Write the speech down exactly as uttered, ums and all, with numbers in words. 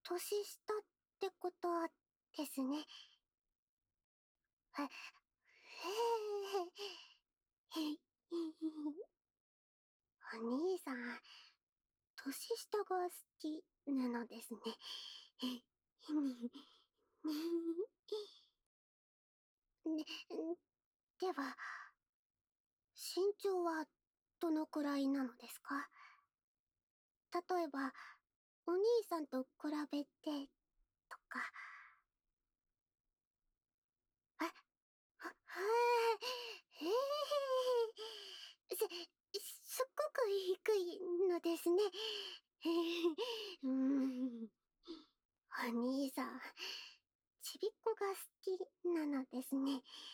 年下ってことですね。え、へえ、へい、お兄さん、年下が好きなのですね。ね、では、身長はどのくらいなのですか？例えば、お兄さんと比べて、とか。あ、は、はー、へえ、す、すっごく低いのですね。へえ、うーん。お兄さん、ちびっこが好きなのですね。